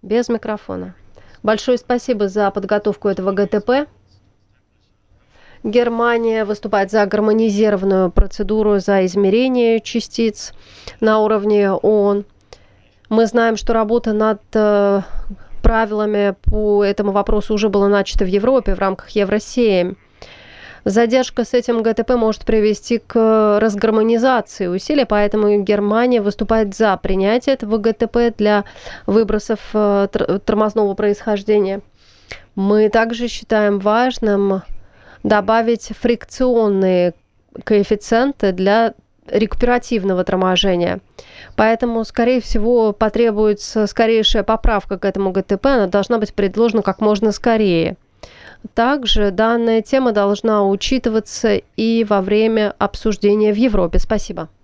Без микрофона. Большое спасибо за подготовку этого ГТП. Германия выступает за гармонизированную процедуру за измерение частиц на уровне ООН. Мы знаем, что работа над правилами по этому вопросу уже была начата в Европе в рамках Евро-7. Задержка с этим ГТП может привести к разгармонизации усилий, поэтому Германия выступает за принятие этого ГТП для выбросов тормозного происхождения. Мы также считаем важным добавить фрикционные коэффициенты для рекуперативного торможения. Поэтому, скорее всего, потребуется скорейшая поправка к этому ГТП. Она должна быть предложена как можно скорее. Также данная тема должна учитываться и во время обсуждения в Европе. Спасибо.